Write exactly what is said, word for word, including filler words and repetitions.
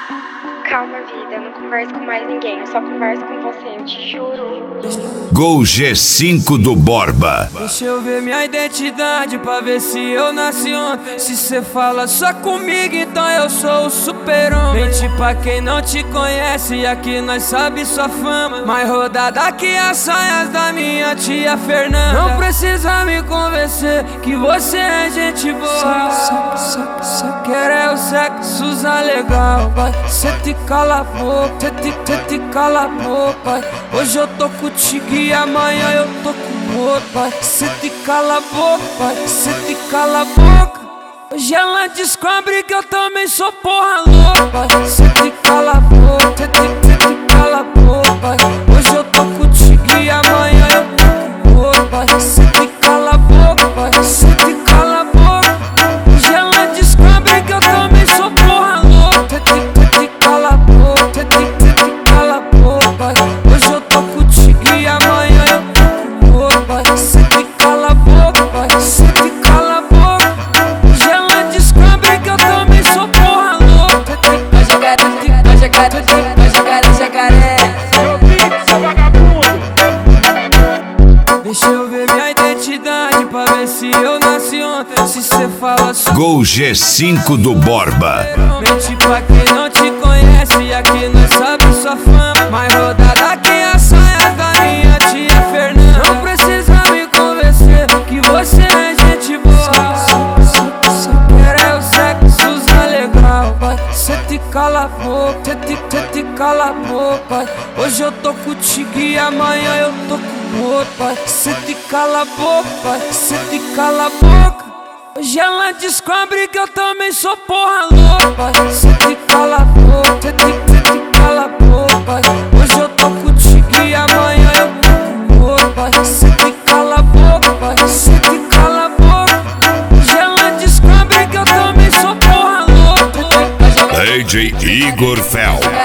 Calma, vida, eu não converso com mais ninguém, eu só converso com você, eu te juro. Gol G cinco do Borba. Deixa eu ver minha identidade pra ver se eu nasci ontem. Se cê fala só comigo, então eu sou o super-homem. Mente pra quem não te conhece, e aqui nós sabe sua fama. Mais rodada que as saias da minha tia Fernanda. Não precisa me convencer que você é gente boa. Só, só, só quero é o sexo usar legal, vai. Cê te cala a boca, cê te, cê te cala a boca, vai. Hoje eu tô contigo e amanhã eu tô com outro, vai. Cê te cala a boca, vai. Cê te cala a boca. Hoje ela descobre que eu também sou porra louca, vai. Cê te cala a boca, cê te, cê te cala a boca, vai. Hoje eu tô contigo e amanhã eu tô com outro, vai. Cê te cala a boca, vai. Cê te cala a boca. Hoje ela descobre que eu também sou porra louca. Cê te, cê te cala a boca, cê te, cê te cala a boca, vai. Hoje eu tô contigo e amanhã eu tô com outro, vai. Cê te cala a boca, vai. Cê te cala a boca. Hoje ela descobre que eu também sou porra louca. Vai jogar, vai jogar, vai jogar, jacaré. Deixa eu ver minha identidade pra ver se eu nasci ontem. Se cê fala só Gol G cinco do Borba. mente pra quem não te conhece, e aqui nós sabe sua fama. Mais rodada que as saias da minha tia Fernanda. Não precisa me convencer que você é gente boa. Só, só, só quero é o sexo usar legal, vai. Cê te cala a boca, cê te, cê te cala a boca, vai. Hoje eu tô contigo e amanhã eu tô com outro, vai. Cê te cala a boca, vai. Cê te cala a boca. Hoje ela descobre que eu também sou porra louca, vai. Cê te cala a boca, cê te, cê te cala a boca, vai. Hoje eu tô contigo e amanhã eu tô com outro, vai. Cê te cala a boca, vai. Cê te cala a boca. Hoje ela descobre que eu também sou porra louca. D J Igor Fel.